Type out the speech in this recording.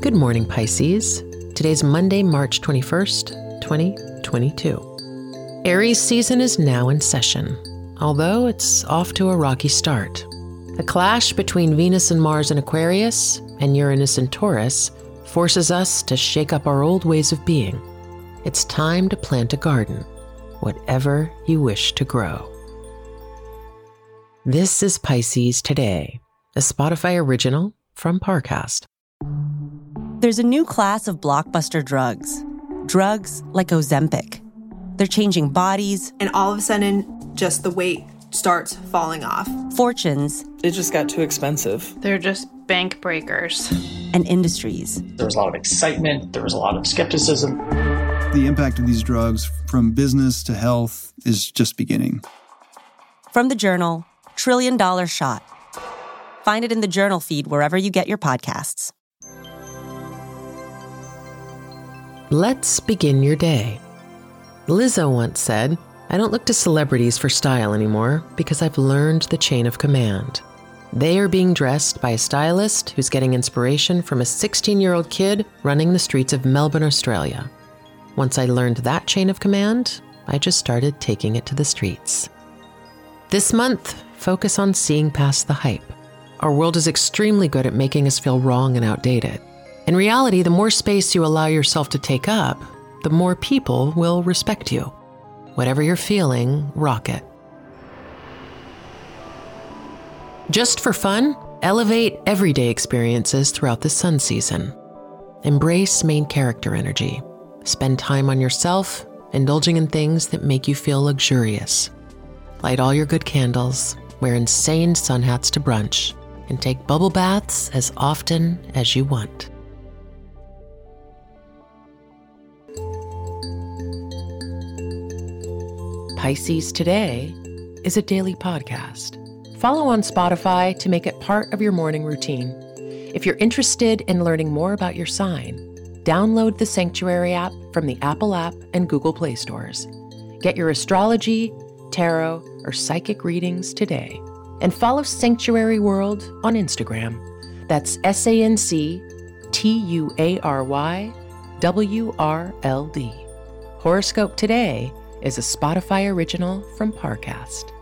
Good morning, Pisces. Today's Monday, March 21st, 2022. Aries season is now in session, although it's off to a rocky start. A clash between Venus and Mars in Aquarius and Uranus in Taurus forces us to shake up our old ways of being. It's time to plant a garden, whatever you wish to grow. This is Pisces Today, a Spotify original from Parcast. There's a new class of blockbuster drugs like Ozempic. They're changing bodies. And all of a sudden, just the weight starts falling off. Fortunes. It just got too expensive. They're just bank breakers. And industries. There was a lot of excitement. There was a lot of skepticism. The impact of these drugs from business to health is just beginning. From the Journal, $1 Trillion Shot. Find it in the Journal feed wherever you get your podcasts. Let's begin your day. Lizzo once said, "I don't look to celebrities for style anymore because I've learned the chain of command. They are being dressed by a stylist who's getting inspiration from a 16-year-old kid running the streets of Melbourne, Australia. Once I learned that chain of command, I just started taking it to the streets." This month, focus on seeing past the hype. Our world is extremely good at making us feel wrong and outdated. In reality, the more space you allow yourself to take up, the more people will respect you. Whatever you're feeling, rock it. Just for fun, elevate everyday experiences throughout the sun season. Embrace main character energy. Spend time on yourself, indulging in things that make you feel luxurious. Light all your good candles, wear insane sun hats to brunch, and take bubble baths as often as you want. Pisces Today is a daily podcast. Follow on Spotify to make it part of your morning routine. If you're interested in learning more about your sign, download the Sanctuary app from the Apple app and Google Play stores. Get your astrology, tarot, or psychic readings today. And follow Sanctuary World on Instagram. That's SANCTUARYWRLD. Horoscope Today is a Spotify original from Parcast.